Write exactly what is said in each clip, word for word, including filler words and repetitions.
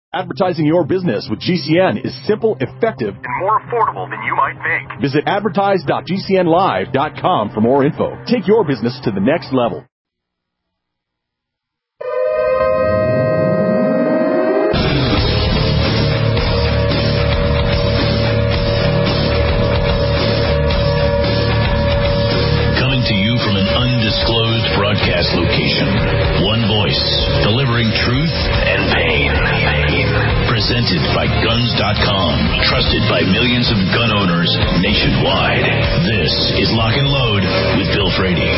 Advertising your business with G C N is simple, effective, and more affordable than you might think. Visit advertise dot g c n live dot com for more info. Take your business to the next level. Coming to you from an undisclosed broadcast location. One voice, delivering truth and pain. Presented by guns dot com, trusted by millions of gun owners nationwide. This is Lock and Load with Bill Frady.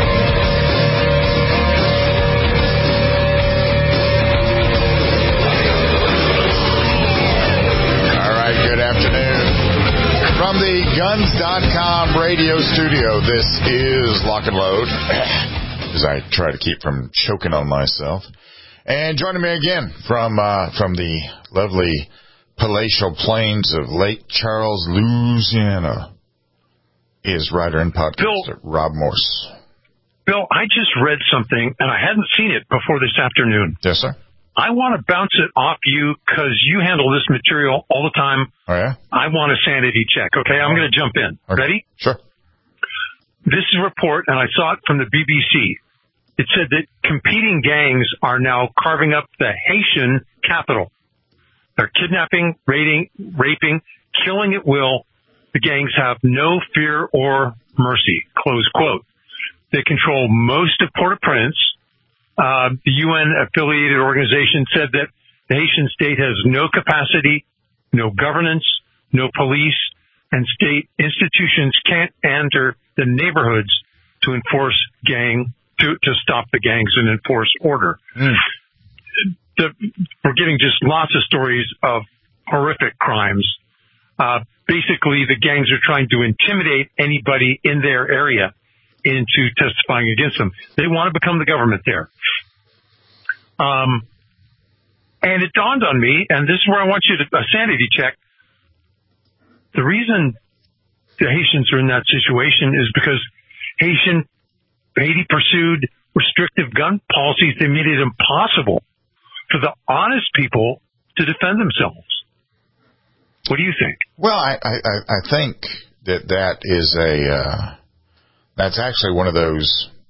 All right, good afternoon. From the guns dot com radio studio, this is Lock and Load, as I try to keep from choking on myself. And joining me again from uh, from the lovely palatial plains of Lake Charles, Louisiana, is writer and podcaster Bill, Rob Morse. Bill, I just read something, and I hadn't seen it before this afternoon. Yes, sir. I want to bounce it off you because you handle this material all the time. Oh, yeah? I want a sanity check, okay? I'm going to jump in. Okay. Ready? Sure. This is a report, and I saw it from the B B C. It said that competing gangs are now carving up the Haitian capital. They're kidnapping, raiding, raping, killing at will. The gangs have no fear or mercy, close quote. They control most of Port-au-Prince. Uh, the U N-affiliated organization said that the Haitian state has no capacity, no governance, no police, and state institutions can't enter the neighborhoods to enforce gang To, to stop the gangs and enforce order. Mm. The, we're getting just lots of stories of horrific crimes. Uh, basically, the gangs are trying to intimidate anybody in their area into testifying against them. They want to become the government there. Um, and it dawned on me, and this is where I want you to, a sanity check. The reason the Haitians are in that situation is because Haitian Haiti pursued restrictive gun policies that made it impossible for the honest people to defend themselves. What do you think? Well, I, I, I think that that is a, uh, that's actually one of those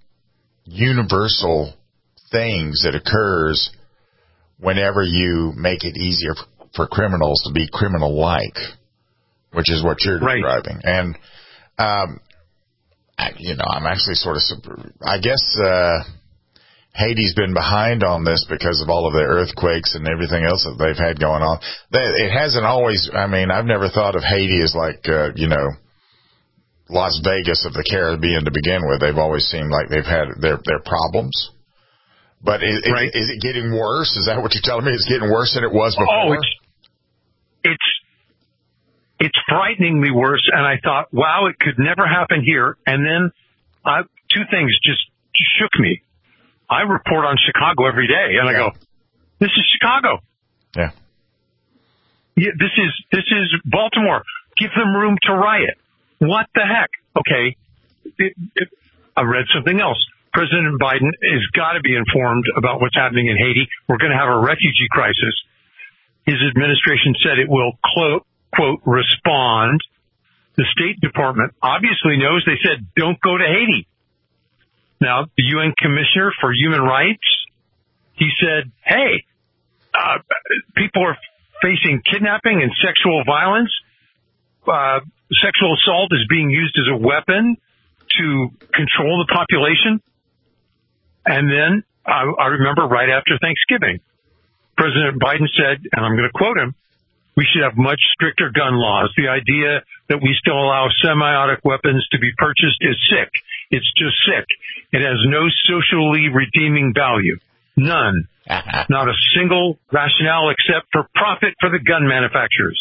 universal things that occurs whenever you make it easier for criminals to be criminal-like, which is what you're right. describing. And, um, you know, I'm actually sort of, I guess, uh, Haiti's been behind on this because of all of the earthquakes and everything else that they've had going on. It hasn't always, I mean, I've never thought of Haiti as like, uh, you know, Las Vegas of the Caribbean to begin with. They've always seemed like they've had their, their problems. But is, right. is, is it getting worse? Is that what you're telling me? It's getting worse than it was before? Oh, it's, it's, It's frighteningly worse, and I thought, wow, it could never happen here. And then uh, two things just shook me. I report on Chicago every day, and I go, this is Chicago. Yeah. Yeah, this is this is Baltimore. Give them room to riot. What the heck? Okay. It, it, I read something else. President Biden has got to be informed about what's happening in Haiti. We're going to have a refugee crisis. His administration said it will quote, quote, respond. The State Department obviously knows. They said, don't go to Haiti. Now, the U N Commissioner for Human Rights, he said, hey, uh, people are facing kidnapping and sexual violence. Uh, sexual assault is being used as a weapon to control the population. And then I, I remember right after Thanksgiving, President Biden said, and I'm going to quote him, we should have much stricter gun laws. The idea that we still allow semi-automatic weapons to be purchased is sick. It's just sick. It has no socially redeeming value. None. Not a single rationale except for profit for the gun manufacturers.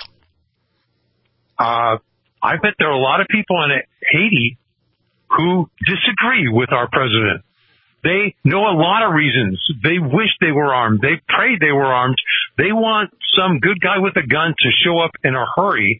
Uh, I bet there are a lot of people in Haiti who disagree with our president. They know a lot of reasons. They wish they were armed. They prayed they were armed. They want some good guy with a gun to show up in a hurry.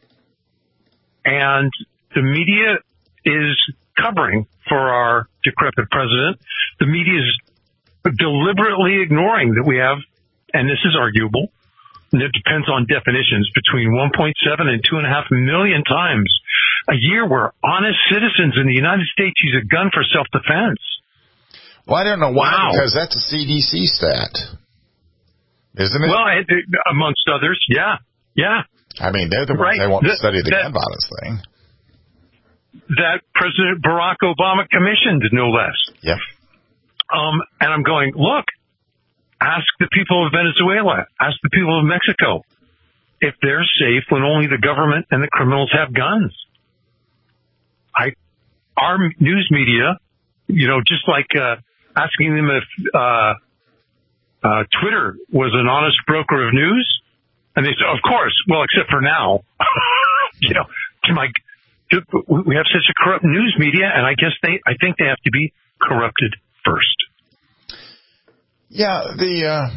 And the media is covering for our decrepit president. The media is deliberately ignoring that we have and this is arguable, and it depends on definitions, between one point seven and two point five million times a year where honest citizens in the United States use a gun for self-defense. Well, I don't know why, Wow. because that's a C D C stat, isn't it? Well, I, amongst others, yeah, yeah. I mean, they're the ones Right. they want to That- study the that- gun violence thing. That President Barack Obama commissioned, no less. Yep. Um, and I'm going, look, ask the people of Venezuela, ask the people of Mexico if they're safe when only the government and the criminals have guns. I, our news media, you know, just like uh, asking them if uh, uh, Twitter was an honest broker of news, and they said, of course. Well, except for now, you know, to my, to, we have such a corrupt news media, and I guess they, I think they have to be corrupted first. Yeah, the uh,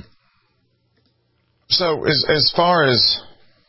so as as far as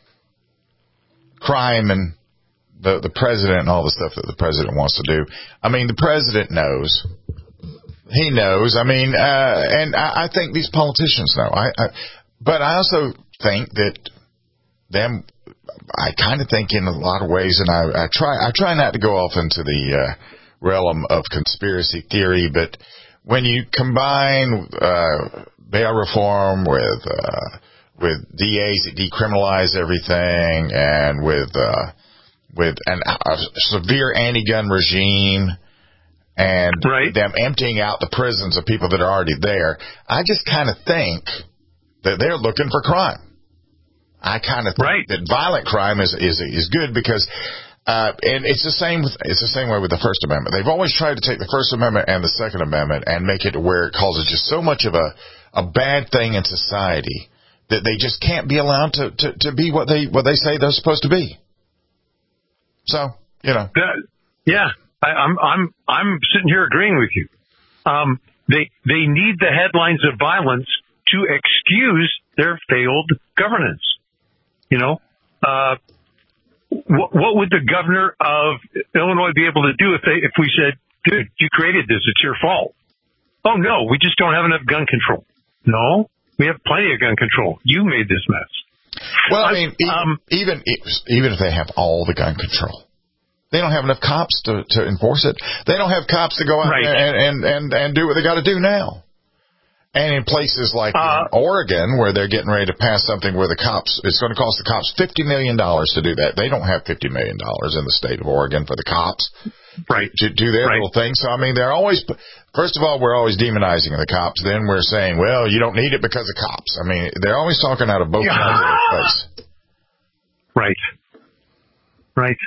crime and the the president and all the stuff that the president wants to do, I mean, the president knows. He knows. I mean, uh, and I, I think these politicians know. I, I but I also think that them. I kind of think in a lot of ways, and I, I try I try not to go off into the uh, realm of conspiracy theory, but when you combine uh, bail reform with uh, with D As that decriminalize everything, and with uh, with an, a severe anti-gun regime, and right. them emptying out the prisons of people that are already there, I just kind of think that they're looking for crime. I kind of think right. that violent crime is is is good because. Uh, and it's the same with, it's the same way with the First Amendment. They've always tried to take the First Amendment and the Second Amendment and make it to where it causes just so much of a, a bad thing in society that they just can't be allowed to, to, to be what they what they say they're supposed to be. So, you know. That, yeah, I, I'm I'm I'm sitting here agreeing with you. Um, they they need the headlines of violence to excuse their failed governance. You know. Uh, What, what would the governor of Illinois be able to do if they, if we said, dude, you created this, it's your fault? Oh, no, we just don't have enough gun control. No, we have plenty of gun control. You made this mess. Well, I mean, um, even, even if they have all the gun control, they don't have enough cops to, to enforce it. They don't have cops to go out right. and, and, and, and do what they got to do now. And in places like uh, in Oregon, where they're getting ready to pass something where the cops, it's going to cost the cops fifty million dollars to do that. They don't have fifty million dollars in the state of Oregon for the cops right. to do their right. little thing. So, I mean, they're always, first of all, we're always demonizing the cops. Then we're saying, well, you don't need it because of cops. I mean, they're always talking out of both sides of their face. Right. Right.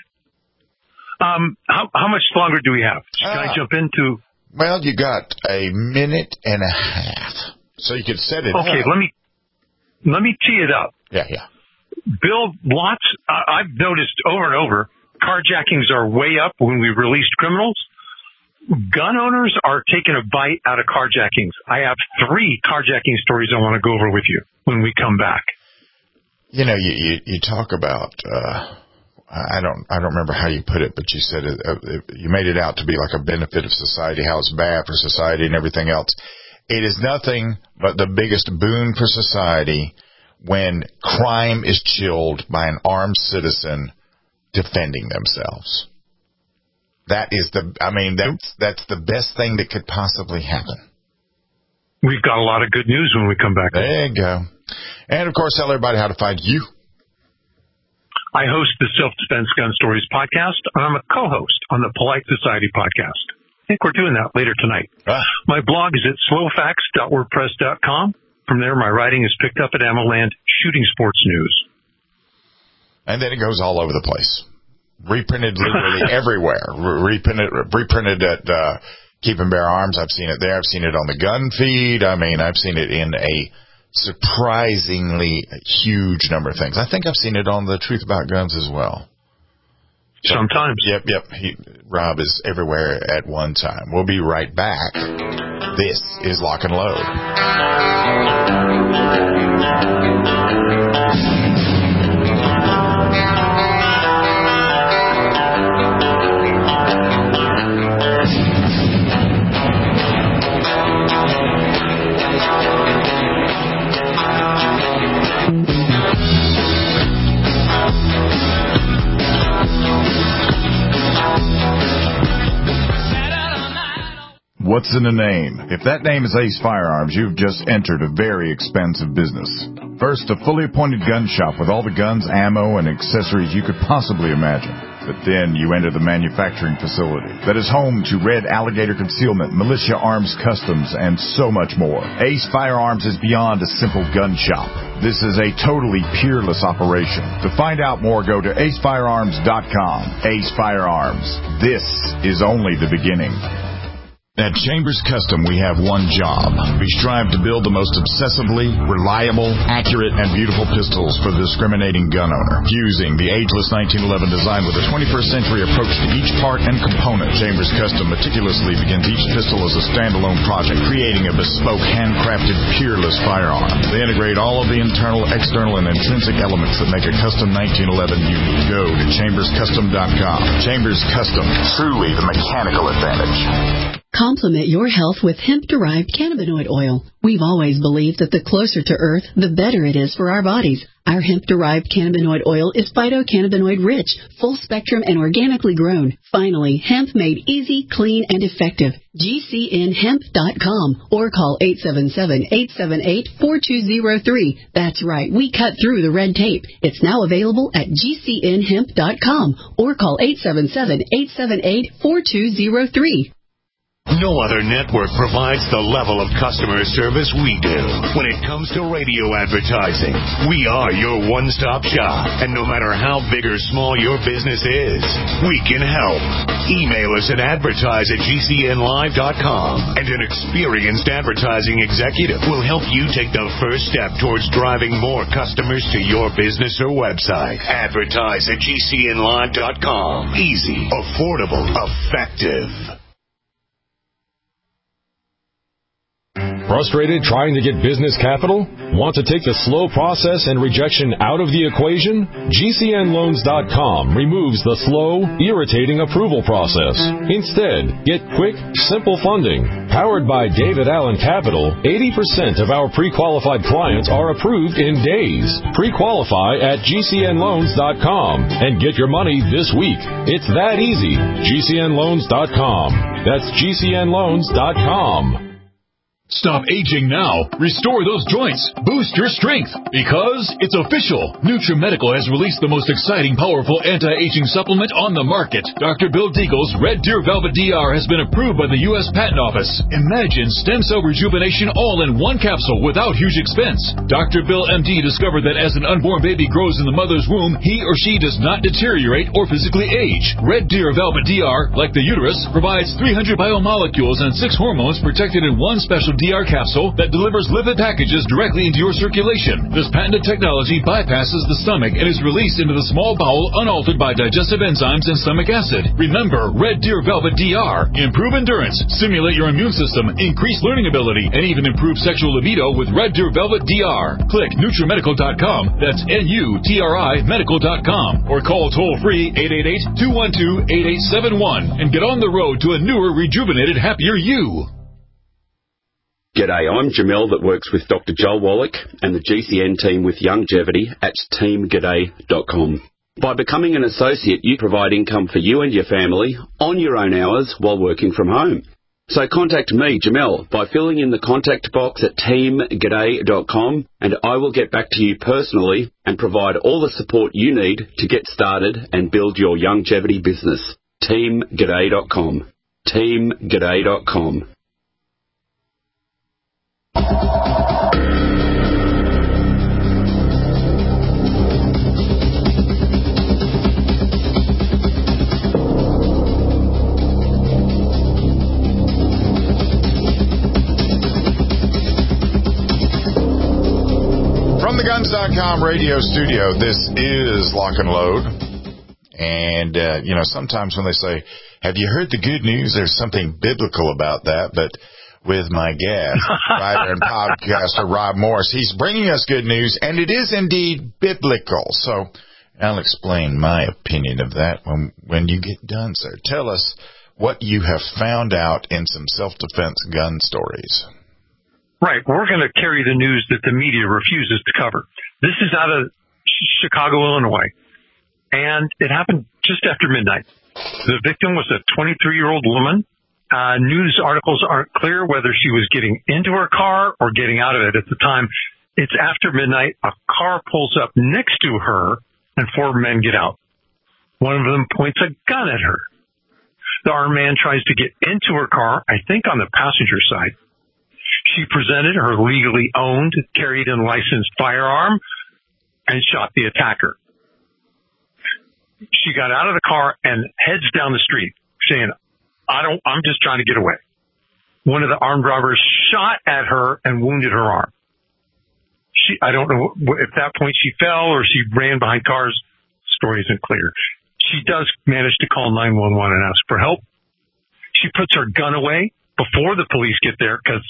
Um, how, how much longer do we have? Can uh, I jump into... Well, you got a minute and a half, so you could set it Okay, up. let me let me tee it up. Yeah, yeah. Bill, lots. Uh, I've noticed over and over, carjackings are way up when we released criminals. Gun owners are taking a bite out of carjackings. I have three carjacking stories I want to go over with you when we come back. You know, you you, you talk about. Uh, I don't I don't remember how you put it, but you said it, uh, you made it out to be like a benefit of society, how it's bad for society and everything else. It is nothing but the biggest boon for society when crime is chilled by an armed citizen defending themselves. That is the, I mean, that's, that's the best thing that could possibly happen. We've got a lot of good news when we come back. There you go. And, of course, tell everybody how to find you. I host the Self-Defense Gun Stories podcast, and I'm a co-host on the Polite Society podcast. I think we're doing that later tonight. Ah. My blog is at slowfacts dot wordpress dot com. From there, my writing is picked up at AmmoLand Shooting Sports News. And then it goes all over the place. Reprinted literally everywhere. Re- reprinted, reprinted at uh, Keep and Bear Arms. I've seen it there. I've seen it on the gun feed. I mean, I've seen it in a surprisingly huge number of things. I think I've seen it on the Truth About Guns as well. Sometimes. Yep, yep. He, Rob is everywhere at one time. We'll be right back. This is Lock and Load. what's in a name? If that name is Ace Firearms, you've just entered a very expensive business. First, a fully appointed gun shop with all the guns, ammo, and accessories you could possibly imagine. But then you enter the manufacturing facility that is home to Red Alligator Concealment, Militia Arms Customs, and so much more. Ace Firearms is beyond a simple gun shop. This is a totally peerless operation. To find out more, go to ace firearms dot com. Ace Firearms. This is only the beginning. At Chambers Custom, we have one job. We strive to build the most obsessively, reliable, accurate, and beautiful pistols for the discriminating gun owner. Fusing the ageless nineteen eleven design with a twenty-first century approach to each part and component, Chambers Custom meticulously begins each pistol as a standalone project, creating a bespoke, handcrafted, peerless firearm. They integrate all of the internal, external, and intrinsic elements that make a custom nineteen eleven unique. Go to chambers custom dot com. Chambers Custom, truly the mechanical advantage. Complement your health with hemp-derived cannabinoid oil. We've always believed that the closer to Earth, the better it is for our bodies. Our hemp-derived cannabinoid oil is phytocannabinoid-rich, full-spectrum, and organically grown. Finally, hemp made easy, clean, and effective. G C N hemp dot com or call eight seven seven, eight seven eight, four two zero three. That's right, we cut through the red tape. It's now available at G C N hemp dot com or call eight seven seven, eight seven eight, four two zero three. No other network provides the level of customer service we do. When it comes to radio advertising, we are your one-stop shop. And no matter how big or small your business is, we can help. Email us at advertise at G C N live dot com, and an experienced advertising executive will help you take the first step towards driving more customers to your business or website. Advertise at G C N live dot com. Easy, affordable, effective. Frustrated trying to get business capital? Want to take the slow process and rejection out of the equation? G C N loans dot com removes the slow, irritating approval process. Instead, get quick, simple funding. Powered by David Allen Capital, eighty percent of our pre-qualified clients are approved in days. Pre-qualify at G C N loans dot com and get your money this week. It's that easy. G C N loans dot com. That's G C N loans dot com. Stop aging now. Restore those joints. Boost your strength. Because it's official. NutriMedical has released the most exciting, powerful anti-aging supplement on the market. Doctor Bill Deagle's Red Deer Velvet D R has been approved by the U S Patent Office. Imagine stem cell rejuvenation all in one capsule without huge expense. Doctor Bill M D discovered that as an unborn baby grows in the mother's womb, he or she does not deteriorate or physically age. Red Deer Velvet D R, like the uterus, provides three hundred biomolecules and six hormones protected in one special D R capsule that delivers lipid packages directly into your circulation. This patented technology bypasses the stomach and is released into the small bowel unaltered by digestive enzymes and stomach acid. Remember, Red Deer Velvet D R. Improve endurance, stimulate your immune system, increase learning ability, and even improve sexual libido with Red Deer Velvet D R. Click Nutri Medical dot com, that's N U T R I Medical dot com, or call toll-free eight eight eight, two one two, eight eight seven one and get on the road to a newer, rejuvenated, happier you. G'day, I'm Jamel that works with Doctor Joel Wallach and the G C N team with Longevity at team g'day dot com. By becoming an associate, you provide income for you and your family on your own hours while working from home. So contact me, Jamel, by filling in the contact box at team g'day dot com, and I will get back to you personally and provide all the support you need to get started and build your longevity business. team g'day dot com. team g'day dot com. From the guns dot com radio studio, this is Lock and Load. And, uh, you know, sometimes when they say, have you heard the good news? There's something biblical about that, but with my guest, writer and podcaster Rob Morris. He's bringing us good news, and it is indeed biblical. So I'll explain my opinion of that when when you get done, sir. Tell us what you have found out in some self-defense gun stories. Right. We're going to carry the news that the media refuses to cover. This is out of Chicago, Illinois, and it happened just after midnight. The victim was a twenty-three-year-old woman Uh, news articles aren't clear whether she was getting into her car or getting out of it at the time. It's after midnight. A car pulls up next to her and four men get out. One of them points a gun at her. The armed man tries to get into her car, I think on the passenger side. She presented her legally owned, carried and licensed firearm and shot the attacker. She got out of the car and heads down the street saying, I don't, I'm just trying to get away. One of the armed robbers shot at her and wounded her arm. She, I don't know if at that point she fell or she ran behind cars. Story isn't clear. She does manage to call nine one one and ask for help. She puts her gun away before the police get there because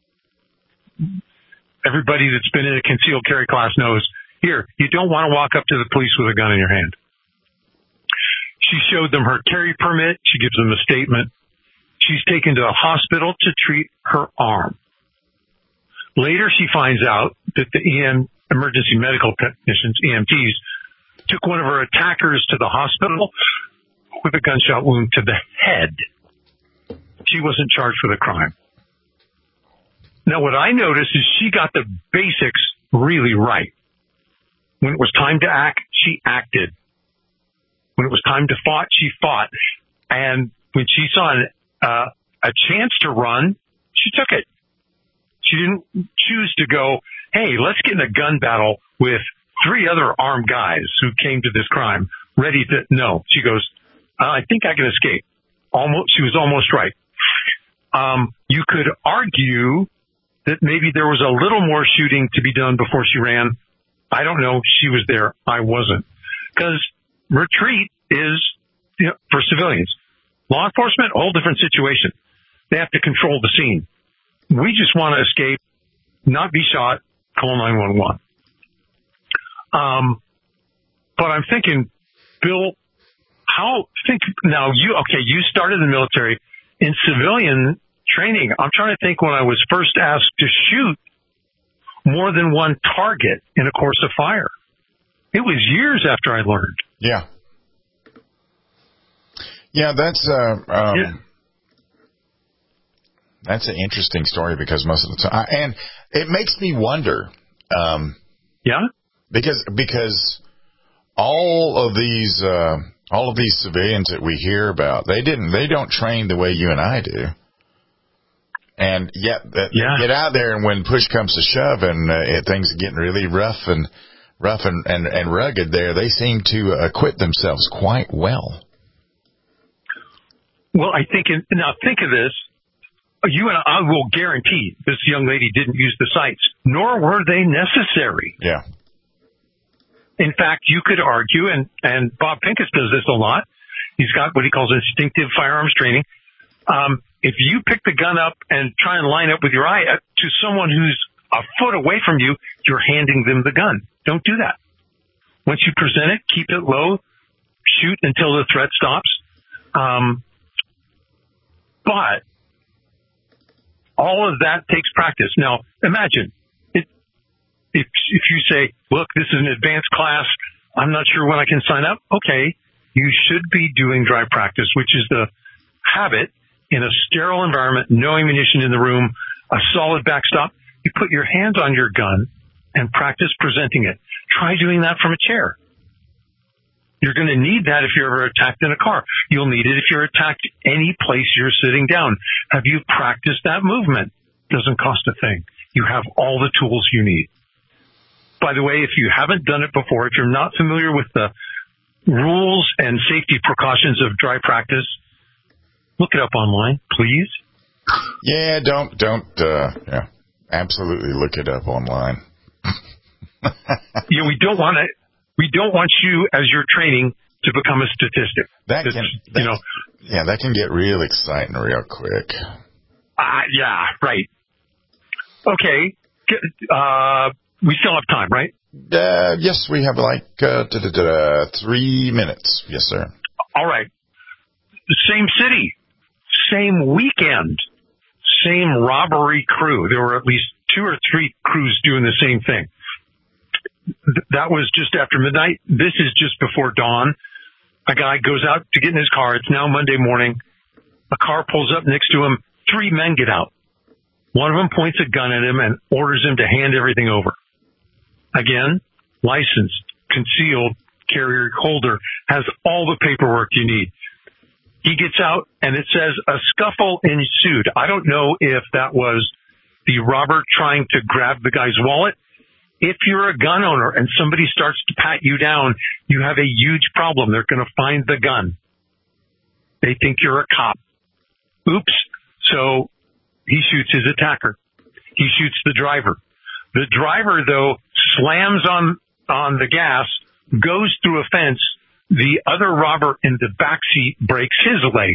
everybody that's been in a concealed carry class knows, here, you don't want to walk up to the police with a gun in your hand. She showed them her carry permit. She gives them a statement. She's taken to a hospital to treat her arm. Later, she finds out that the E M, emergency medical technicians, E M Ts, took one of her attackers to the hospital with a gunshot wound to the head. She wasn't charged for the crime. Now, what I noticed is she got the basics really right. When it was time to act, she acted. When it was time to fight, she fought. And when she saw an, uh, a chance to run, she took it. She didn't choose to go, hey, let's get in a gun battle with three other armed guys who came to this crime ready to, no. She goes, I think I can escape. Almost, she was almost right. Um, you could argue that maybe there was a little more shooting to be done before she ran. I don't know. She was there. I wasn't. Because retreat is, you know, for civilians. Law enforcement, a whole different situation. They have to control the scene. We just want to escape, not be shot, call nine one one. Um, but I'm thinking, Bill, how, think, now you, okay, you started in the military. In civilian training, I'm trying to think when I was first asked to shoot more than one target in a course of fire. It was years after I learned. Yeah. Yeah, that's, uh, um, yeah. That's an interesting story because most of the time, and it makes me wonder, um, yeah, because, because all of these, uh, all of these civilians that we hear about, they didn't, they don't train the way you and I do. And yet, uh, yeah. get out there, and when push comes to shove, and uh, it, things are getting really rough and rough and, and, and rugged, there they seem to acquit themselves quite well. Well, I think in, now think of this. You and I will guarantee this young lady didn't use the sights, nor were they necessary. Yeah. In fact, you could argue, and, and Bob Pincus does this a lot. He's got what he calls instinctive firearms training. Um, if you pick the gun up and try and line up with your eye to someone who's a foot away from you, you're handing them the gun. Don't do that. Once you present it, keep it low, shoot until the threat stops. Um, but all of that takes practice. Now, imagine it, if if you say, look, this is an advanced class, I'm not sure when I can sign up. Okay, you should be doing dry practice, which is the habit in a sterile environment, no ammunition in the room, a solid backstop. You put your hands on your gun and practice presenting it. Try doing that from a chair. You're going to need that if you're ever attacked in a car. You'll need it if you're attacked any place you're sitting down. Have you practiced that movement? Doesn't cost a thing. You have all the tools you need. By the way, if you haven't done it before, if you're not familiar with the rules and safety precautions of dry practice, look it up online, please. Yeah, don't, don't, uh, yeah, absolutely look it up online. You know, we don't want to, we don't want you as you're training to become a statistic. That can, that, you know, yeah, that can get real exciting real quick. Uh, yeah, right. Okay. Uh, we still have time, right? Uh, yes, we have like, uh, da, da, da, da, three minutes. Yes, sir. All right. Same city, same weekend, same robbery crew. There were at least two or three crews doing the same thing. That was just after midnight. This is just before dawn. A guy goes out to get in his car. It's now Monday morning. A car pulls up next to him. Three men get out. One of them points a gun at him and orders him to hand everything over. Again, licensed, concealed, carry holder, has all the paperwork you need. He gets out, and it says a scuffle ensued. I don't know if that was the robber trying to grab the guy's wallet. If you're a gun owner and somebody starts to pat you down, you have a huge problem. They're going to find the gun. They think you're a cop. Oops. So he shoots his attacker. He shoots the driver. The driver, though, slams on, on the gas, goes through a fence. The other robber in the backseat breaks his leg.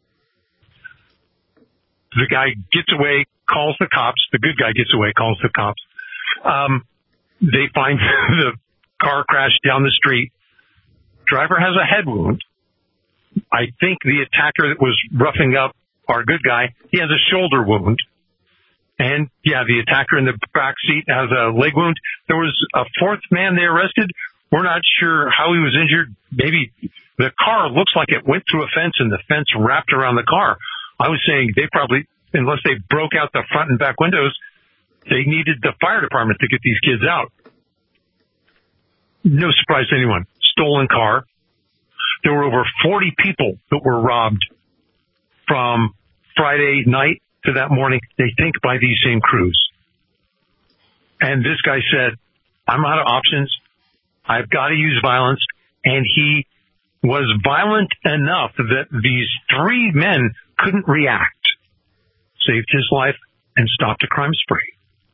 The guy gets away, calls the cops. The good guy gets away, calls the cops. Um, they find the car crash down the street. Driver has a head wound. I think the attacker that was roughing up our good guy, he has a shoulder wound. And, yeah, the attacker in the backseat has a leg wound. There was a fourth man they arrested. We're not sure how he was injured. Maybe the car looks like it went through a fence and the fence wrapped around the car. I was saying they probably, unless they broke out the front and back windows, they needed the fire department to get these kids out. No surprise to anyone. Stolen car. There were over forty people that were robbed from Friday night to that morning, they think, by these same crews. And this guy said, I'm out of options. I've got to use violence. And he was violent enough that these three men couldn't react. Saved his life and stopped a crime spree.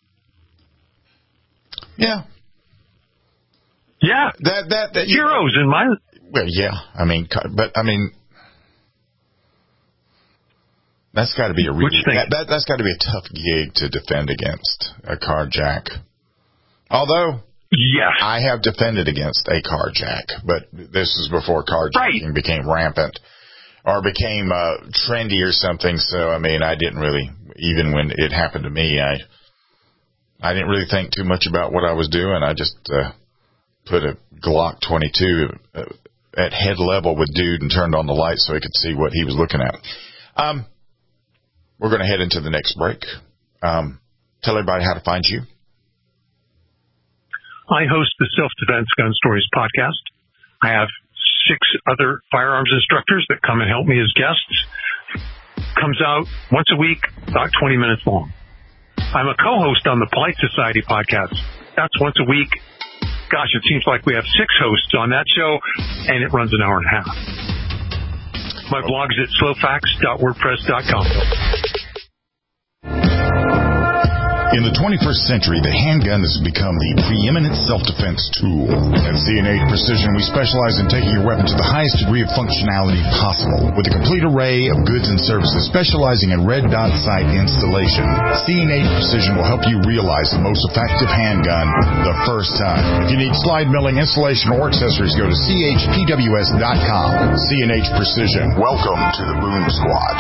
Yeah. Yeah. That, that, that Heroes in my... Well, yeah. I mean, but, I mean, that's got to be a really, that, that, that's got to be a tough gig to defend against, a carjack. Although... Yeah, I have defended against a carjack, but this is before carjacking right. became rampant or became uh, trendy or something. So, I mean, I didn't really, even when it happened to me, I I didn't really think too much about what I was doing. I just uh, put a Glock twenty-two at head level with dude and turned on the light so he could see what he was looking at. Um, we're going to head into the next break. Um, tell everybody how to find you. I host the Self-Defense Gun Stories podcast. I have six other firearms instructors that come and help me as guests. Comes out once a week, about twenty minutes long. I'm a co-host on the Polite Society podcast. That's once a week. Gosh, it seems like we have six hosts on that show, and it runs an hour and a half. My blog's at slowfax dot wordpress dot com. In the twenty-first century, the handgun has become the preeminent self-defense tool. At C and H Precision, we specialize in taking your weapon to the highest degree of functionality possible. With a complete array of goods and services specializing in red dot sight installation, C and H Precision will help you realize the most effective handgun the first time. If you need slide milling, installation, or accessories, go to C H P W S dot com. C and H Precision. Welcome to the Boom Squad.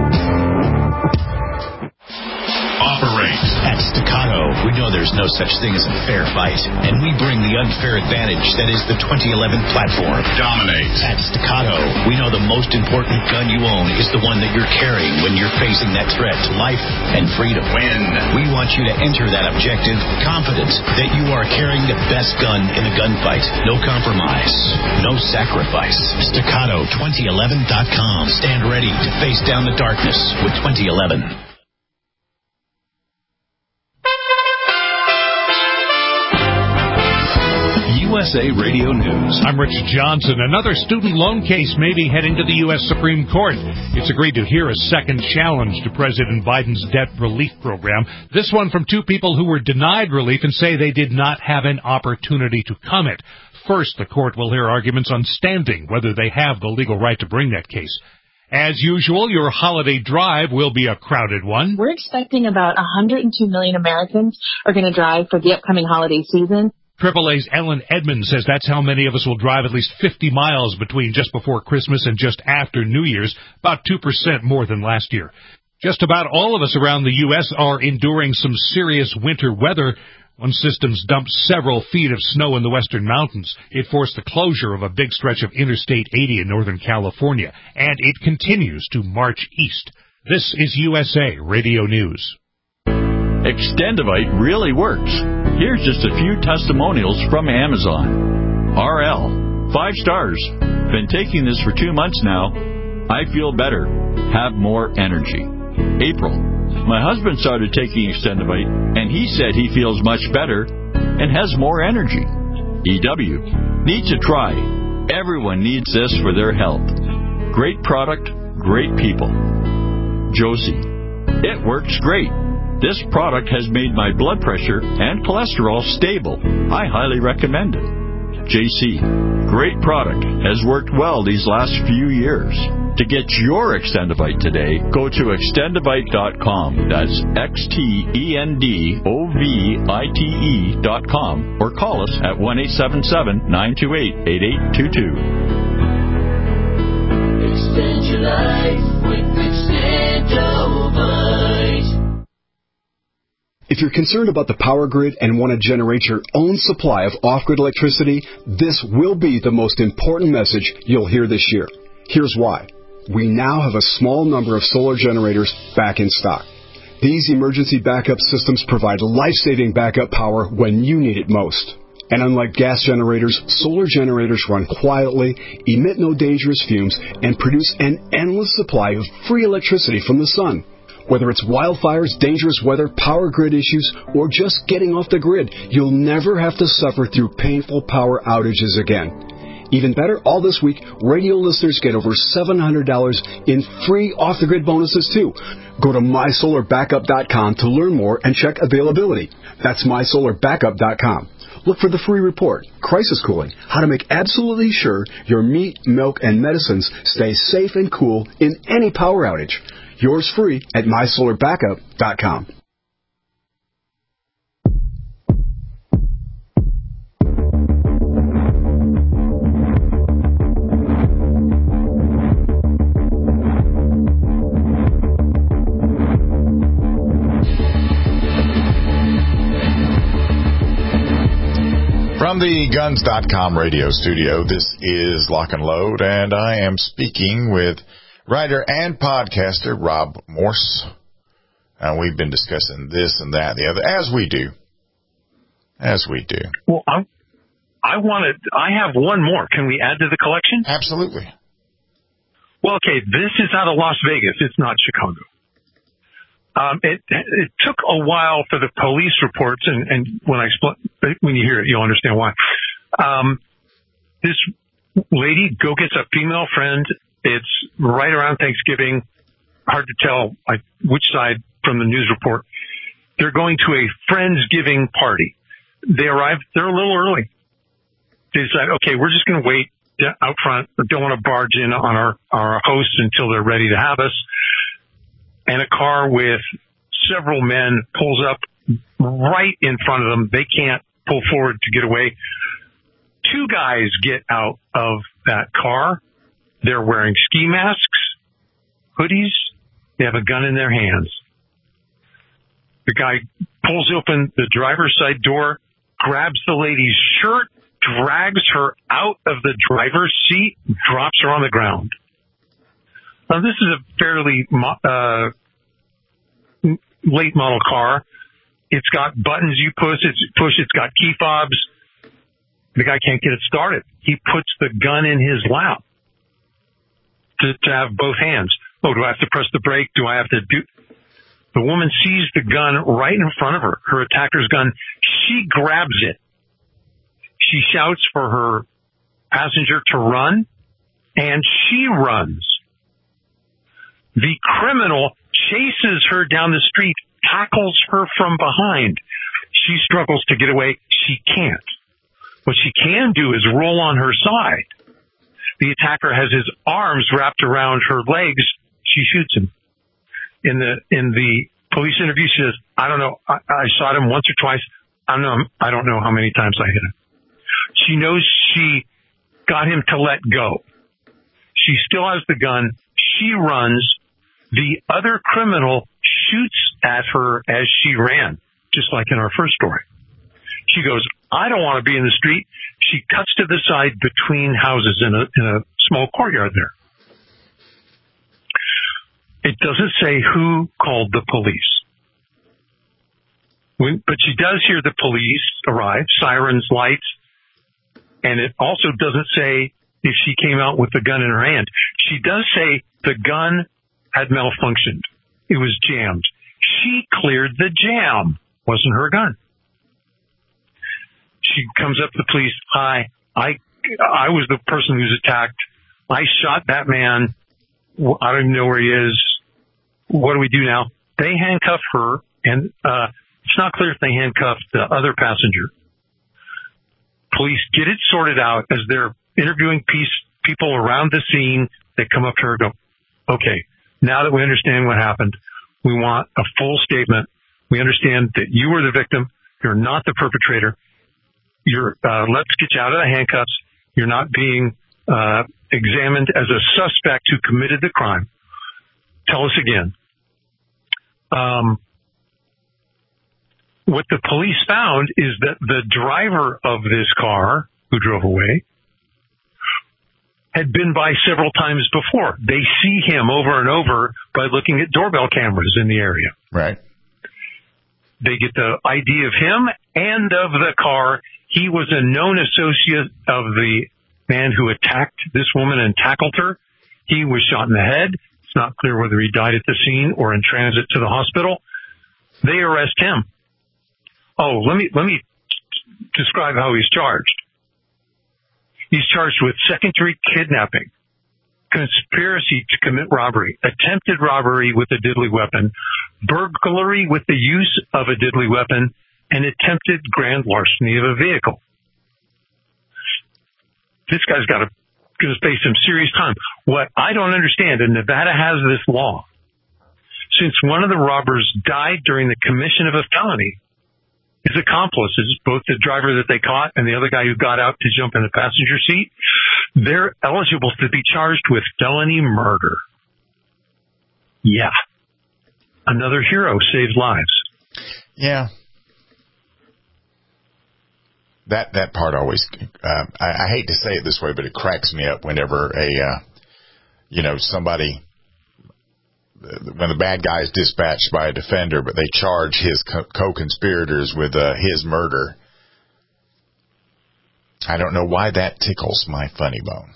Operate. At Staccato, we know there's no such thing as a fair fight, and we bring the unfair advantage that is the twenty eleven platform. Dominate. At Staccato, we know the most important gun you own is the one that you're carrying when you're facing that threat to life and freedom. Win. We want you to enter that objective confident that you are carrying the best gun in the gunfight. No compromise. No sacrifice. Staccato twenty eleven dot com. Stand ready to face down the darkness with twenty eleven. U S A Radio News. I'm Richard Johnson. Another student loan case may be heading to the U S Supreme Court. It's agreed to hear a second challenge to President Biden's debt relief program. This one from two people who were denied relief and say they did not have an opportunity to comment. First, the court will hear arguments on standing, whether they have the legal right to bring that case. As usual, your holiday drive will be a crowded one. We're expecting about one hundred two million Americans are going to drive for the upcoming holiday season. Triple A's Ellen Edmonds says that's how many of us will drive at least fifty miles between just before Christmas and just after New Year's, about two percent more than last year. Just about all of us around the U S are enduring some serious winter weather. One system's dumped several feet of snow in the western mountains. It forced the closure of a big stretch of Interstate eighty in Northern California, and it continues to march east. This is U S A Radio News. Extendivite really works. Here's just a few testimonials from Amazon. R L, five stars. Been taking this for two months now. I feel better. Have more energy. April, my husband started taking Extendivite, and he said he feels much better and has more energy. E W, need to try. Everyone needs this for their health. Great product, great people. Josie, it works great. This product has made my blood pressure and cholesterol stable. I highly recommend it. J C, great product. Has worked well these last few years. To get your Extendivite today, go to extendivite dot com. That's X T E N D O V I T E dot com. Or call us at one eight seven seven, nine two eight, eight eight two two. Extend your life with Extendivite. If you're concerned about the power grid and want to generate your own supply of off-grid electricity, this will be the most important message you'll hear this year. Here's why. We now have a small number of solar generators back in stock. These emergency backup systems provide life-saving backup power when you need it most. And unlike gas generators, solar generators run quietly, emit no dangerous fumes, and produce an endless supply of free electricity from the sun. Whether it's wildfires, dangerous weather, power grid issues, or just getting off the grid, you'll never have to suffer through painful power outages again. Even better, all this week, radio listeners get over seven hundred dollars in free off-the-grid bonuses, too. Go to my solar backup dot com to learn more and check availability. That's my solar backup dot com. Look for the free report, Crisis Cooling, how to make absolutely sure your meat, milk, and medicines stay safe and cool in any power outage. Yours free at my solar backup dot com. From the guns dot com radio studio, this is Lock and Load, and I am speaking with writer and podcaster Rob Morse. And we've been discussing this and that and the other, as we do. As we do. Well, I, I wanted, I have one more. Can we add to the collection? Absolutely. Well, okay, this is out of Las Vegas. It's not Chicago. Um, it, it took a while for the police reports, and, and when I expl- when you hear it, you'll understand why. Um, this lady go gets a female friend. It's right around Thanksgiving. Hard to tell like, which side from the news report. They're going to a Friendsgiving party. They arrive. They're a little early. They decide, okay, we're just going to wait out front. Don't want to barge in on our, our hosts until they're ready to have us. And a car with several men pulls up right in front of them. They can't pull forward to get away. Two guys get out of that car. They're wearing ski masks, hoodies. They have a gun in their hands. The guy pulls open the driver's side door, grabs the lady's shirt, drags her out of the driver's seat, drops her on the ground. Now, this is a fairly uh, late model car. It's got buttons you push. It's push. It's got key fobs. The guy can't get it started. He puts the gun in his lap to, to have both hands. Oh, do I have to press the brake? Do I have to do? The woman sees the gun right in front of her, her attacker's gun. She grabs it. She shouts for her passenger to run, and she runs. The criminal chases her down the street, tackles her from behind. She struggles to get away. She can't. What she can do is roll on her side. The attacker has his arms wrapped around her legs. She shoots him. In the in the police interview, she says, I don't know. I, I shot him once or twice. I don't know. I don't know how many times I hit him. She knows she got him to let go. She still has the gun. She runs. The other criminal shoots at her as she ran, just like in our first story. She goes, I don't want to be in the street. She cuts to the side between houses in a, in a small courtyard there. It doesn't say who called the police. When, but she does hear the police arrive, sirens, lights, and it also doesn't say if she came out with the gun in her hand. She does say the gun had malfunctioned. It was jammed. She cleared the jam. Wasn't her gun. She comes up to the police. Hi, I, I was the person who's attacked. I shot that man. I don't even know where he is. What do we do now? They handcuff her, and uh, it's not clear if they handcuffed the other passenger. Police get it sorted out as they're interviewing piece, people around the scene. They come up to her and go, okay, now that we understand what happened, we want a full statement. We understand that you were the victim. You're not the perpetrator. You're, uh, let's get you out of the handcuffs. You're not being uh, examined as a suspect who committed the crime. Tell us again. Um, what the police found is that the driver of this car who drove away had been by several times before. They see him over and over by looking at doorbell cameras in the area. Right. They get the I D of him and of the car. He was a known associate of the man who attacked this woman and tackled her. He was shot in the head. It's not clear whether he died at the scene or in transit to the hospital. They arrest him. Oh, let me, let me describe how he's charged. He's charged with second-degree kidnapping, conspiracy to commit robbery, attempted robbery with a deadly weapon, burglary with the use of a deadly weapon, and attempted grand larceny of a vehicle. This guy's got to, going to face some serious time. What I don't understand, and Nevada has this law, since one of the robbers died during the commission of a felony, his accomplices, both the driver that they caught and the other guy who got out to jump in the passenger seat, they're eligible to be charged with felony murder. Yeah. Another hero saves lives. Yeah. That that part always, uh, I, I hate to say it this way, but it cracks me up whenever a, uh, you know, somebody, when the bad guy is dispatched by a defender, but they charge his co- co-conspirators with uh, his murder. I don't know why that tickles my funny bone.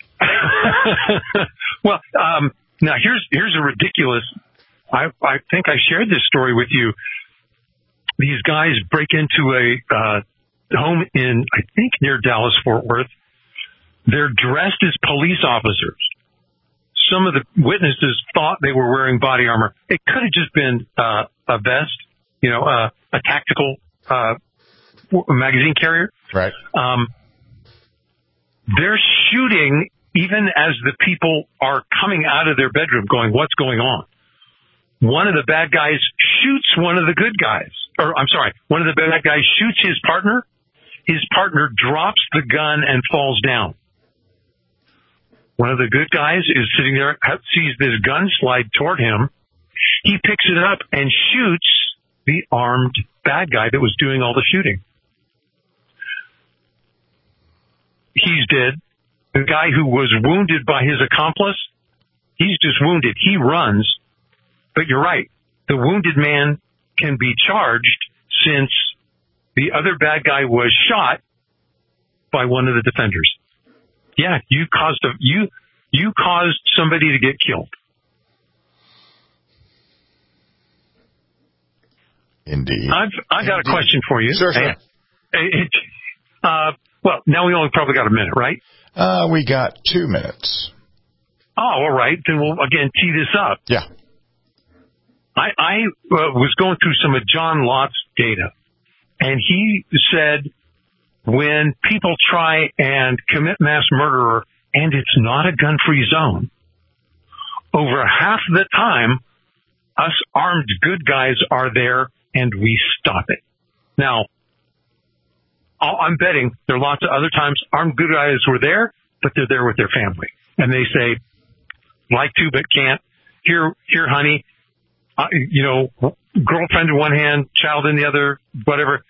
Well, um, now here's here's a ridiculous. I I think I shared this story with you. These guys break into a uh, home in, I think, near Dallas Fort Worth. They're dressed as police officers. Some of the witnesses thought they were wearing body armor. It could have just been uh, a vest, you know, uh, a tactical uh, magazine carrier. Right. Um, they're shooting even as the people are coming out of their bedroom going, what's going on? One of the bad guys shoots one of the good guys. Or, I'm sorry, one of the bad guys shoots his partner. His partner drops the gun and falls down. One of the good guys is sitting there, sees this gun slide toward him. He picks it up and shoots the armed bad guy that was doing all the shooting. He's dead. The guy who was wounded by his accomplice, he's just wounded. He runs. But you're right. The wounded man can be charged since the other bad guy was shot by one of the defenders. Yeah, you caused a, you you caused somebody to get killed. Indeed. I've I've got Indeed. a question for you. Sure, sure. It, uh, well, now we only probably got a minute, right? Uh, we got two minutes. Oh, all right. Then we'll again tee this up. Yeah. I I uh, was going through some of John Lott's data, and he said, when people try and commit mass murder and it's not a gun-free zone, over half the time, us armed good guys are there and we stop it. Now, I'm betting there are lots of other times armed good guys were there, but they're there with their family. And they say, like to but can't. Here, here, honey, uh, you know, girlfriend in one hand, child in the other, whatever.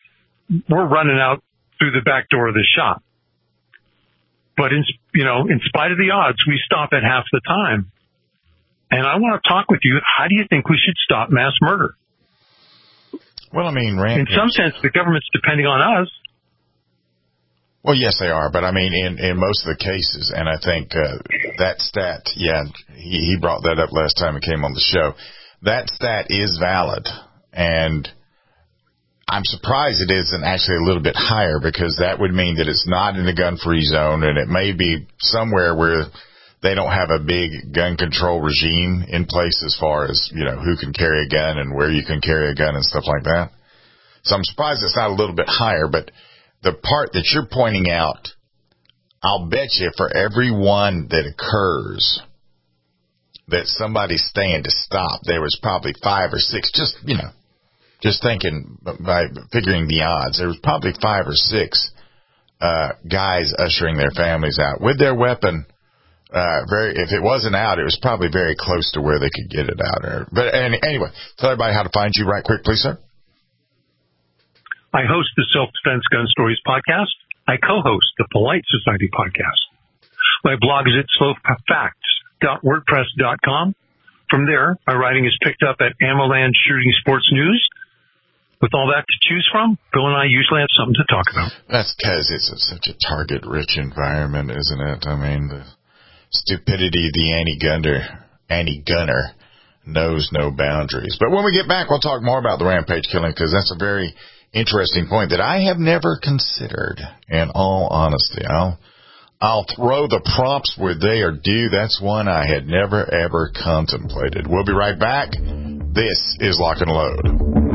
we're running out through the back door of the shop. But in, you know, in spite of the odds, we stop at half the time. And I want to talk with you. How do you think we should stop mass murder? Well, I mean, Rampage. In some sense, the government's depending on us. Well, yes, they are. But I mean, in, in most of the cases, and I think uh, that stat, yeah, he, he brought that up last time he came on the show. That stat is valid. And I'm surprised it isn't actually a little bit higher, because that would mean that it's not in the gun-free zone, and it may be somewhere where they don't have a big gun control regime in place as far as, you know, who can carry a gun and where you can carry a gun and stuff like that. So I'm surprised it's not a little bit higher, but the part that you're pointing out, I'll bet you for every one that occurs that somebody's staying to stop, there was probably five or six, just, you know, just thinking by figuring the odds, there was probably five or six uh, guys ushering their families out with their weapon. Uh, very, if it wasn't out, it was probably very close to where they could get it out. Or, but any, anyway, tell everybody how to find you right quick, please, sir. I host the Self-Defense Gun Stories podcast. I co-host the Polite Society podcast. My blog is at slow facts dot wordpress dot com. From there, my writing is picked up at AmmoLand Shooting Sports News. With all that to choose from, Bill and I usually have something to talk about. That's because it's a, such a target-rich environment, isn't it? I mean, the stupidity of the anti-gunner, anti-gunner knows no boundaries. But when we get back, we'll talk more about the rampage killing, because that's a very interesting point that I have never considered, in all honesty. I'll, I'll throw the prompts where they are due. That's one I had never, ever contemplated. We'll be right back. This is Lock and Load.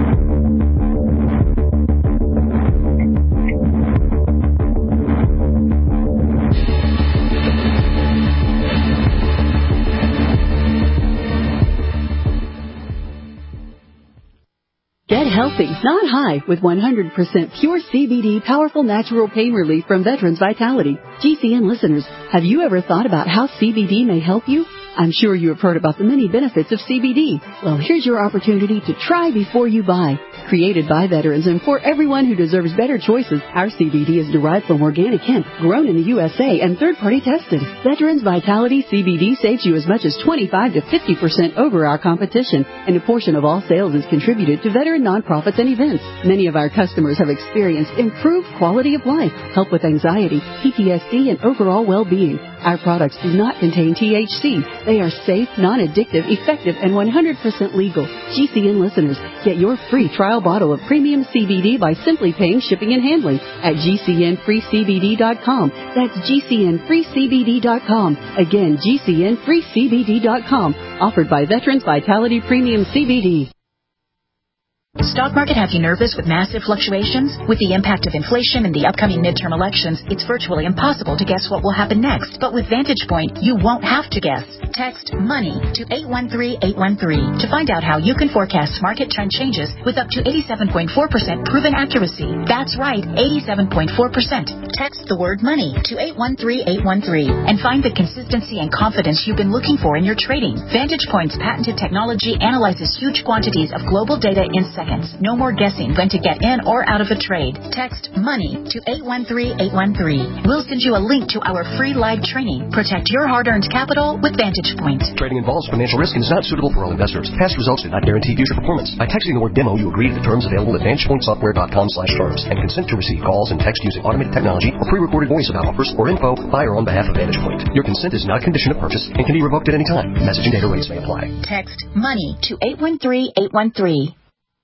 Get healthy, not high, with one hundred percent pure C B D powerful natural pain relief from Veterans Vitality. G C N listeners, have you ever thought about how C B D may help you? I'm sure you have heard about the many benefits of C B D. Well, here's your opportunity to try before you buy. Created by veterans and for everyone who deserves better choices, our C B D is derived from organic hemp, grown in the U S A and third-party tested. Veterans Vitality C B D saves you as much as twenty-five to fifty percent over our competition, and a portion of all sales is contributed to veteran nonprofits and events. Many of our customers have experienced improved quality of life, help with anxiety, P T S D, and overall well-being. Our products do not contain T H C. They are safe, non-addictive, effective, and one hundred percent legal. G C N listeners, get your free trial bottle of premium C B D by simply paying shipping and handling at G C N free C B D dot com. That's G C N free C B D dot com. Again, G C N free C B D dot com. Offered by Veterans Vitality Premium C B D. Stock market have you nervous with massive fluctuations? With the impact of inflation and the upcoming midterm elections, it's virtually impossible to guess what will happen next. But with Vantage Point, you won't have to guess. Text MONEY to eight one three eight one three to find out how you can forecast market trend changes with up to eighty-seven point four percent proven accuracy. That's right, eighty-seven point four percent. Text the word MONEY to eight one three eight one three and find the consistency and confidence you've been looking for in your trading. Vantage Point's patented technology analyzes huge quantities of global data in seconds. No more guessing when to get in or out of a trade. Text MONEY to eight one three eight one three. We'll send you a link to our free live training. Protect your hard-earned capital with Vantage Point. Trading involves financial risk and is not suitable for all investors. Past results do not guarantee future performance. By texting the word demo, you agree to the terms available at vantage point software dot com slash terms and consent to receive calls and text using automated technology or pre-recorded voice about offers or info by or on behalf of Vantage Point. Your consent is not a condition of purchase and can be revoked at any time. Message and data rates may apply. Text MONEY to eight one three eight one three.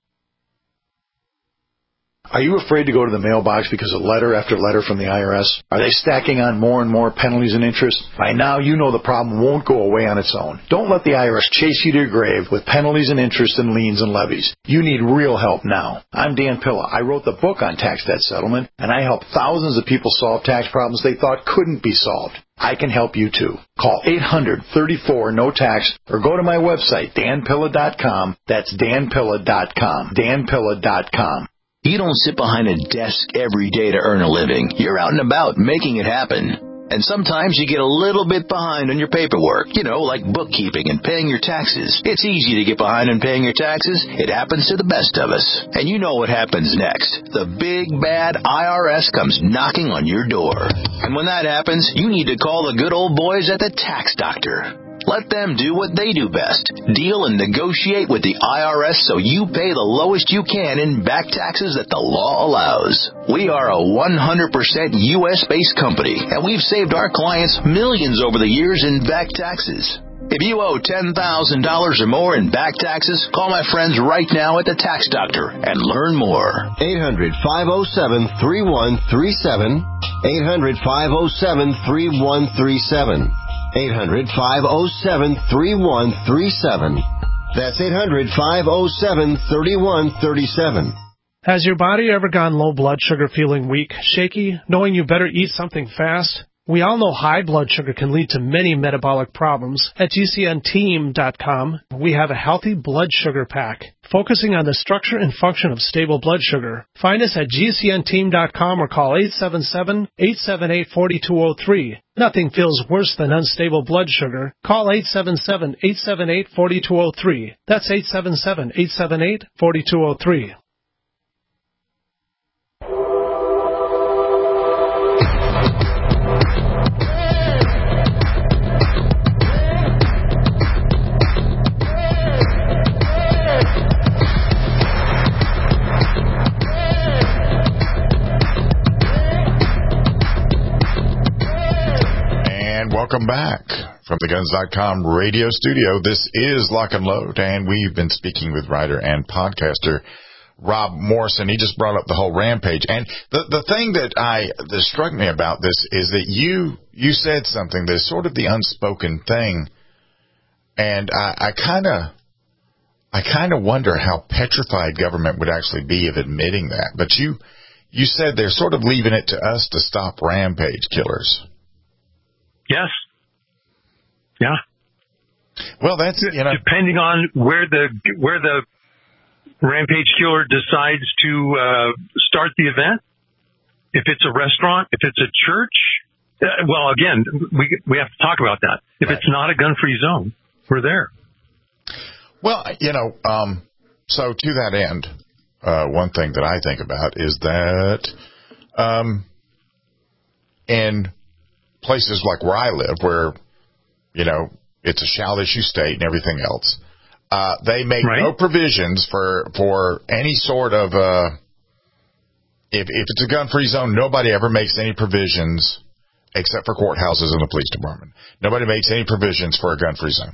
Are you afraid to go to the mailbox because of letter after letter from the I R S? Are they stacking on more and more penalties and interest? By now, you know the problem won't go away on its own. Don't let the I R S chase you to your grave with penalties and interest and liens and levies. You need real help now. I'm Dan Pilla. I wrote the book on tax debt settlement, and I help thousands of people solve tax problems they thought couldn't be solved. I can help you too. Call eight hundred thirty-four no tax or go to my website, dan pilla dot com. That's dan pilla dot com. dan pilla dot com. You don't sit behind a desk every day to earn a living. You're out and about making it happen. And sometimes you get a little bit behind on your paperwork, you know, like bookkeeping and paying your taxes. It's easy to get behind on paying your taxes. It happens to the best of us. And you know what happens next. The big, bad I R S comes knocking on your door. And when that happens, you need to call the good old boys at the Tax Doctor. Let them do what they do best. Deal and negotiate with the I R S so you pay the lowest you can in back taxes that the law allows. We are a one hundred percent U S-based company, and we've saved our clients millions over the years in back taxes. If you owe ten thousand dollars or more in back taxes, call my friends right now at the Tax Doctor and learn more. eight hundred, five oh seven, three one three seven. eight hundred, five oh seven, three one three seven. eight hundred, five oh seven, three one three seven. That's eight hundred, five oh seven, three one three seven. Has your body ever gone low blood sugar, feeling weak, shaky, knowing you better eat something fast? We all know high blood sugar can lead to many metabolic problems. At G C N team dot com, we have a healthy blood sugar pack, focusing on the structure and function of stable blood sugar. Find us at G C N team dot com or call eight seven seven, eight seven eight, four two zero three. Nothing feels worse than unstable blood sugar. Call eight seven seven, eight seven eight, four two zero three. That's eight seven seven, eight seven eight, four two zero three. Welcome back from the guns dot com radio studio. This is Lock and Load, and we've been speaking with writer and podcaster Rob Morrison. He just brought up the whole Rampage. And the the thing that I that struck me about this is that you you said something that's sort of the unspoken thing, and I kind of I kind of wonder how petrified government would actually be of admitting that. But you you said they're sort of leaving it to us to stop rampage killers. Yes. Yeah. Well, that's you know depending on where the where the rampage killer decides to uh, start the event. If it's a restaurant, if it's a church, uh, well, again, we we have to talk about that. If right. it's not a gun-free zone, we're there. Well, you know, um, so to that end, uh, one thing that I think about is that um, in places like where I live, where, you know, it's a shall issue state and everything else, uh, they make right. no provisions for, for any sort of, uh, if, if it's a gun-free zone, nobody ever makes any provisions except for courthouses and the police department. Nobody makes any provisions for a gun-free zone.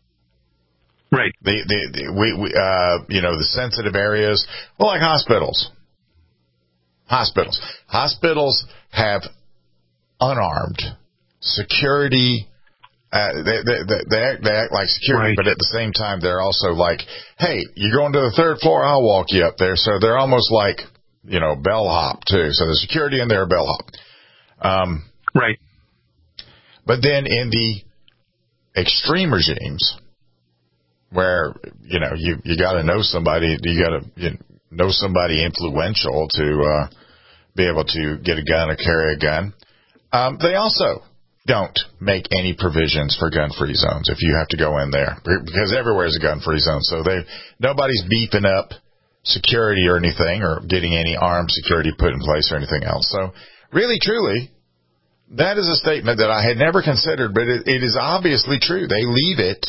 Right. The, the, the we, we, uh, you know, the sensitive areas, well, like hospitals. Hospitals. Hospitals have unarmed security. Uh, they, they, they, act, they act like security, right. but at the same time, they're also like, hey, you're going to the third floor, I'll walk you up there. So they're almost like, you know, bellhop too. So there's security and they're bellhop. Um, right. But then in the extreme regimes where, you know, you, you got to know somebody, you got to you know somebody influential to, uh, be able to get a gun or carry a gun. Um, they also don't make any provisions for gun-free zones if you have to go in there, because everywhere is a gun-free zone. So they nobody's beefing up security or anything or getting any armed security put in place or anything else. So really, truly, that is a statement that I had never considered, but it, it is obviously true. They leave it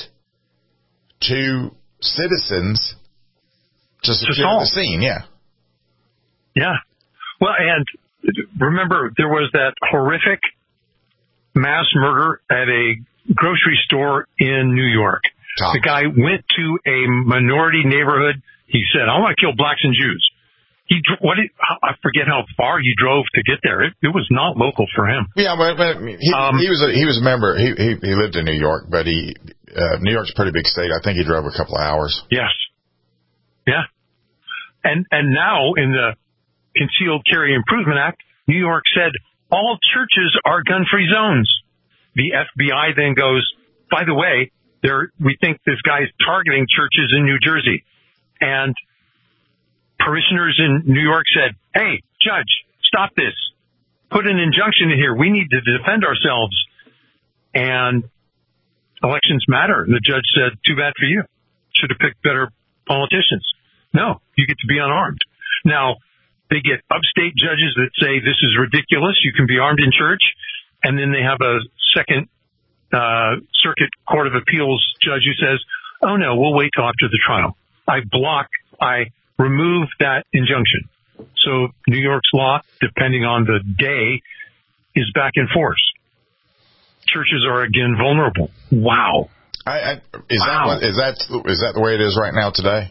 to citizens to secure the scene. Yeah. Yeah. Well, and remember, there was that horrific mass murder at a grocery store in New York. Top. The guy went to a minority neighborhood. He said, I want to kill blacks and Jews. He, what did, I forget how far he drove to get there. It, it was not local for him. Yeah, but, but he, um, he was a, he was a member. He, he, he lived in New York, but he, uh, New York's a pretty big state. I think he drove a couple of hours. Yes. Yeah. And, and now in the Concealed Carry Improvement Act, New York said all churches are gun-free zones. The F B I then goes, by the way, there we think this guy's targeting churches in New Jersey. And parishioners in New York said, hey, judge, stop this. put an injunction in here. We need to defend ourselves. And elections matter. And the judge said, too bad for you. Should have picked better politicians. No, you get to be unarmed. Now, they get upstate judges that say this is ridiculous. You can be armed in church. And then they have a second uh, circuit court of appeals judge who says, oh, no, we'll wait till after the trial. I block, I remove that injunction. So New York's law, depending on the day, is back in force. Churches are again vulnerable. Wow. I, I, is, wow. That what, is that is that the way it is right now today?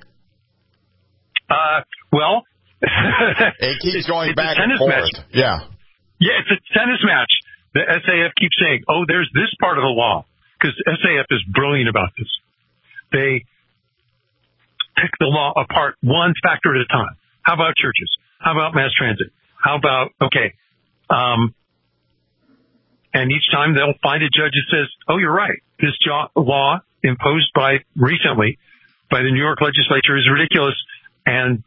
Uh, well, it keeps going it's back a tennis and forth. Match. Yeah. Yeah, it's a tennis match. The S A F keeps saying, oh, there's this part of the law, because S A F is brilliant about this. They pick the law apart one factor at a time. How about churches? How about mass transit? How about, okay, um, and each time they'll find a judge that says, oh, you're right. This jo- law imposed by recently by the New York legislature is ridiculous. And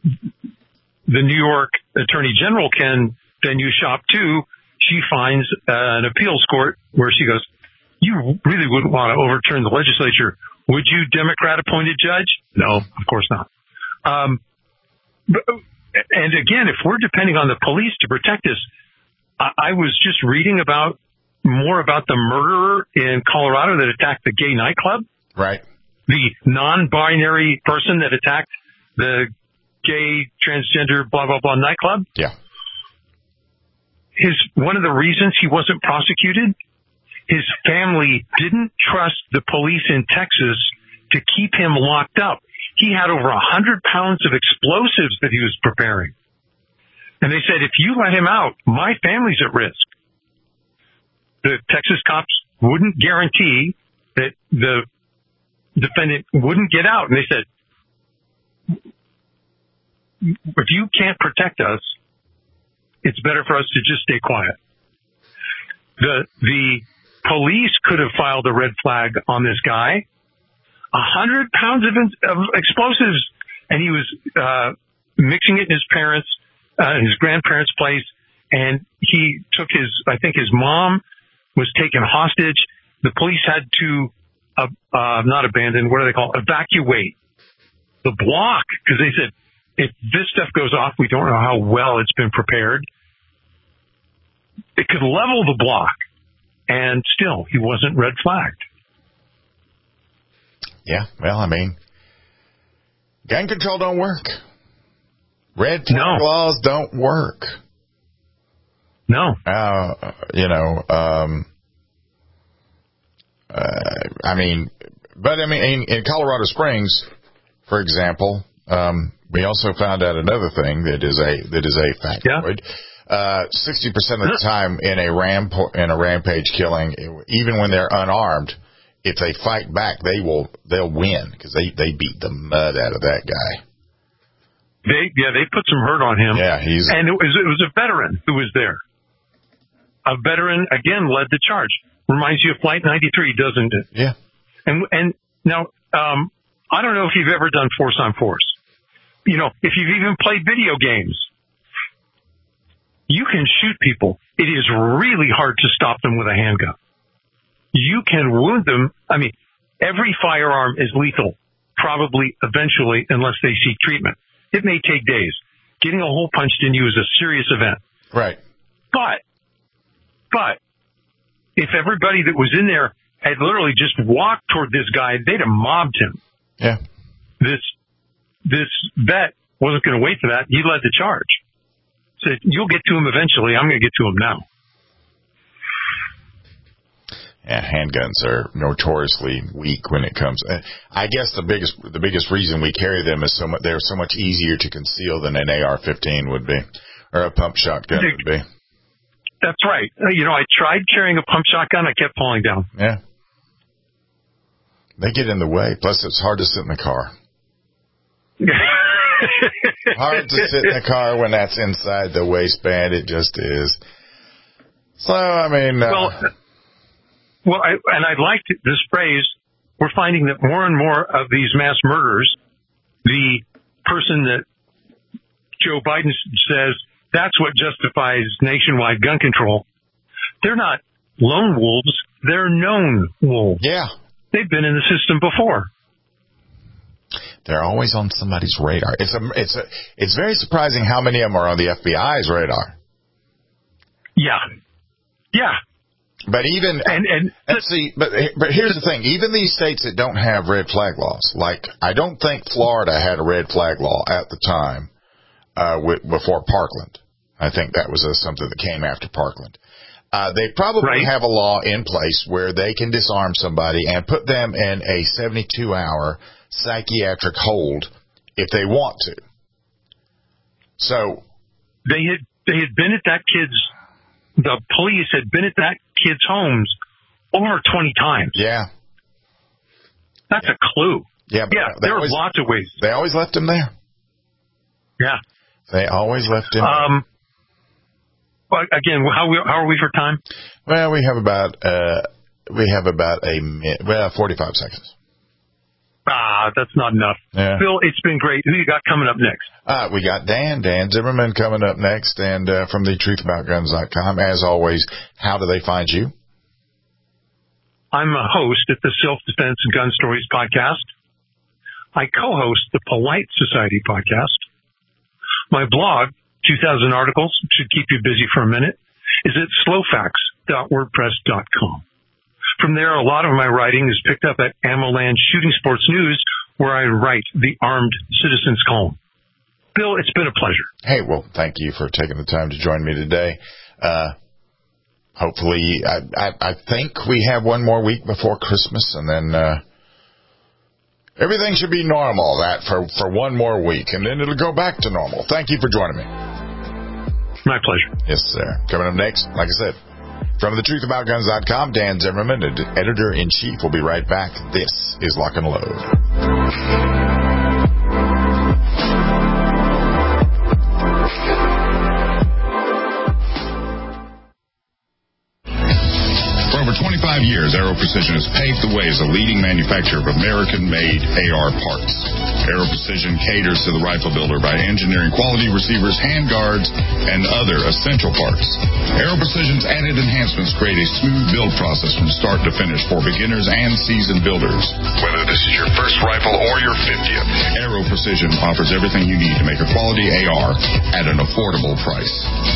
the New York Attorney General can then use shop too. She finds uh, an appeals court where she goes, you really wouldn't want to overturn the legislature. Would you, Democrat appointed judge? No, of course not. Um, but, and again, if we're depending on the police to protect us, I, I was just reading about more about the murderer in Colorado that attacked the gay nightclub. Right. The non-binary person that attacked the gay, transgender, blah, blah, blah nightclub. Yeah. His, one of the reasons he wasn't prosecuted, his family didn't trust the police in Texas to keep him locked up. He had over a hundred pounds of explosives that he was preparing. And they said, if you let him out, my family's at risk. The Texas cops wouldn't guarantee that the defendant wouldn't get out. And they said, if you can't protect us, it's better for us to just stay quiet. The, the police could have filed a red flag on this guy. A hundred pounds of, of explosives. And he was, uh, mixing it in his parents, uh, his grandparents' place. And he took his, I think his mom was taken hostage. The police had to, uh, uh, not abandon, what do they call it? Evacuate the block. Cause they said, if this stuff goes off, we don't know how well it's been prepared. It could level the block. And still, he wasn't red flagged. Yeah, well, I mean, gun control don't work. Red flag no. laws don't work. No. Uh, you know, um, uh, I mean, but I mean, in, in Colorado Springs, for example, um, we also found out another thing that is a that is a factoid. Yeah. Uh, sixty percent of the time in a ram in a rampage killing, even when they're unarmed, if they fight back, they will they'll win because they, they beat the mud out of that guy. They yeah they put some hurt on him. Yeah, he's and it was it was a veteran who was there. A veteran again led the charge. Reminds you of Flight ninety-three, doesn't it? Yeah. And and now um, I don't know if you've ever done force on force. You know, if you've even played video games. You can shoot people. It is really hard to stop them with a handgun. You can wound them. I mean, every firearm is lethal, probably eventually, unless they seek treatment. It may take days. Getting a hole punched in you is a serious event. Right. But, but, if everybody that was in there had literally just walked toward this guy, they'd have mobbed him. Yeah. This, this vet wasn't going to wait for that. He led the charge. So you'll get to him eventually. I'm going to get to him now. Yeah, handguns are notoriously weak when it comes. I guess the biggest the biggest reason we carry them is so much they're so much easier to conceal than an A R fifteen would be, or a pump shotgun would be. That's right. You know, I tried carrying a pump shotgun. I kept falling down. Yeah. They get in the way. Plus, it's hard to sit in the car. Hard to sit in the car when that's inside the waistband. It just is. So, I mean... Uh, well, well I, and I liked this phrase. We're finding that more and more of these mass murders, the person that Joe Biden says That's what justifies nationwide gun control. They're not lone wolves. They're known wolves. Yeah. They've been in the system before. They're always on somebody's radar. It's a, it's a, it's very surprising how many of them are on the F B I's radar. Yeah. Yeah. But even, and, and let's see, but, but here's the thing. Even these states that don't have red flag laws, like, I don't think Florida had a red flag law at the time, uh, with, before Parkland. I think that was a, something that came after Parkland. Uh, they probably right. have a law in place where they can disarm somebody and put them in a seventy-two hour psychiatric hold if they want to. So they had they had been at that kid's. The police had been at that kid's homes over twenty times. Yeah, that's a clue. Yeah, but yeah. There are lots of ways. They always left him there. Yeah, they always left him. Um. Well, again, how we, how are we for time? Well, we have about uh, we have about a minute, well, forty-five seconds. Ah, that's not enough. Yeah. Bill, it's been great. Who you got coming up next? Uh, we got Dan, Dan Zimmerman coming up next, and uh, from the truth about guns dot com. As always, how do they find you? I'm a host at the Self-Defense and Gun Stories podcast. I co-host the Polite Society podcast. My blog, two thousand articles, should keep you busy for a minute, is at slowfax dot wordpress dot com. From there, a lot of my writing is picked up at AmmoLand Shooting Sports News, where I write the Armed Citizens column. Bill, it's been a pleasure. Hey, well, thank you for taking the time to join me today. Uh, hopefully, I, I, I think we have one more week before Christmas, and then uh, everything should be normal that for, for one more week, and then it'll go back to normal. Thank you for joining me. My pleasure. Yes, sir. Coming up next, like I said, from the truth about guns dot com, Dan Zimmerman, editor-in-chief, will be right back. This is Lock and Load. For over twenty-five years, Aero Precision has paved the way as a leading manufacturer of American-made A R parts. Aero Precision caters to the rifle builder by engineering quality receivers, handguards, and other essential parts. Aero Precision's added enhancements create a smooth build process from start to finish for beginners and seasoned builders. Whether this is your first rifle or your fiftieth, Aero Precision offers everything you need to make a quality A R at an affordable price.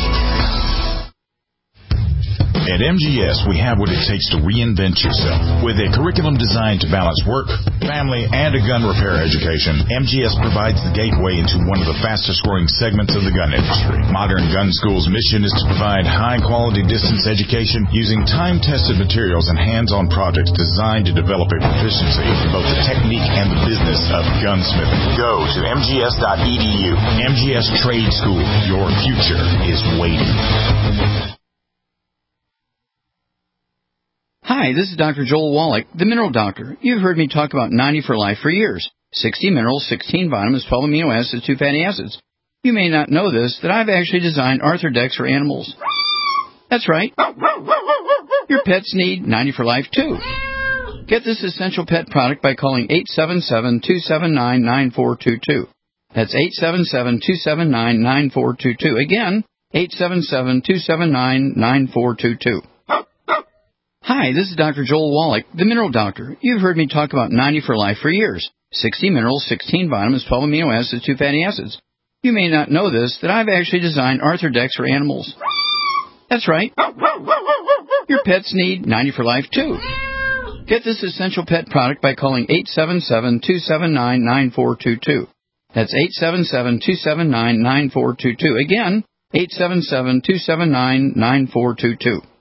At M G S, we have what it takes to reinvent yourself. With a curriculum designed to balance work, family, and a gun repair education, M G S provides the gateway into one of the fastest-growing segments of the gun industry. Modern Gun School's mission is to provide high-quality distance education using time-tested materials and hands-on projects designed to develop a proficiency in both the technique and the business of gunsmithing. Go to M G S dot E D U. M G S Trade School. Your future is waiting. Hi, this is Doctor Joel Wallach, the Mineral Doctor. You've heard me talk about ninety for Life for years. sixty minerals, sixteen vitamins, twelve amino acids, two fatty acids. You may not know this, that I've actually designed Arthrodex for animals. That's right. Your pets need ninety for Life, too. Get this essential pet product by calling eight seven seven, two seven nine, nine four two two. That's eight seven seven, two seven nine, nine four two two. Again, eight seven seven, two seven nine, nine four two two. Hi, this is Doctor Joel Wallach, the Mineral Doctor. You've heard me talk about ninety for Life for years. sixty minerals, sixteen vitamins, twelve amino acids, two fatty acids. You may not know this, that I've actually designed Arthrodex for animals. That's right. Your pets need ninety for Life, too. Get this essential pet product by calling eight seven seven, two seven nine, nine four two two. That's eight seven seven, two seven nine, nine four two two. Again, eight seven seven, two seven nine, nine four two two.